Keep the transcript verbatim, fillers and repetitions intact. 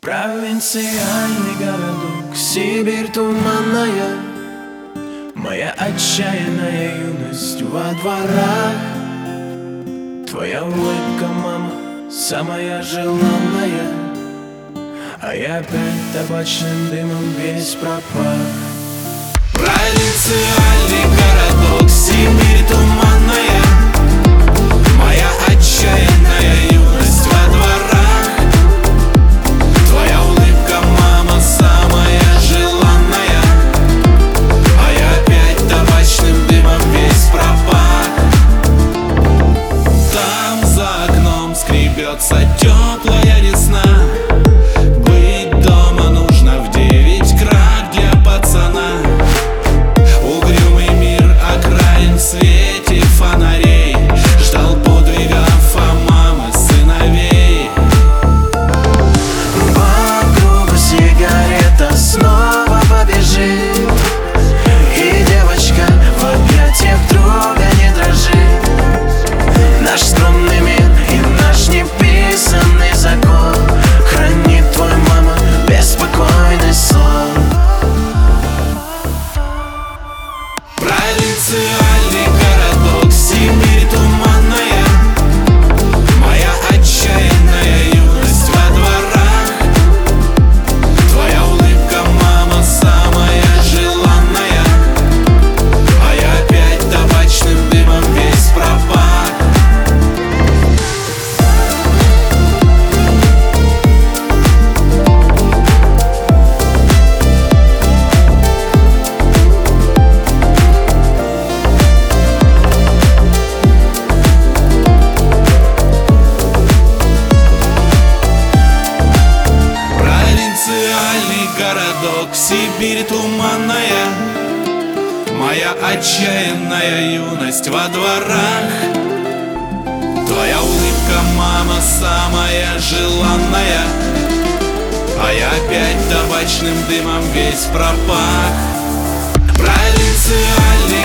Провинциальный городок, Сибирь туманная, моя отчаянная юность во дворах. Твоя улыбка, мама, самая желанная, а я опять табачным дымом весь пропах. Провинциальный городок, Сибирь туманная, моя отчаянная юность во дворах. Твоя улыбка, мама, самая желанная, а я опять табачным дымом весь пропах. Там за окном скребется теплая весна. Быть дома нужно в девять крат для пацана. Угрюмый мир окраин в свете фонарей ждал подвигов, а мамы сыновей. По сигарета снова побежит, и девочка в объятиях друга не дрожит. Наш скромный мир и наш неписанный закон хранит твой, мама, беспокойный сон. Провинциальный городок, Сибирь туманная, моя отчаянная юность во дворах. Твоя улыбка, мама, самая желанная, а я опять табачным дымом весь пропах. Провинциальный городок, Сибирь туманная, моя отчаянная юность во дворах. Твоя улыбка, мама, самая желанная, а я опять табачным дымом весь пропах. Провинциальный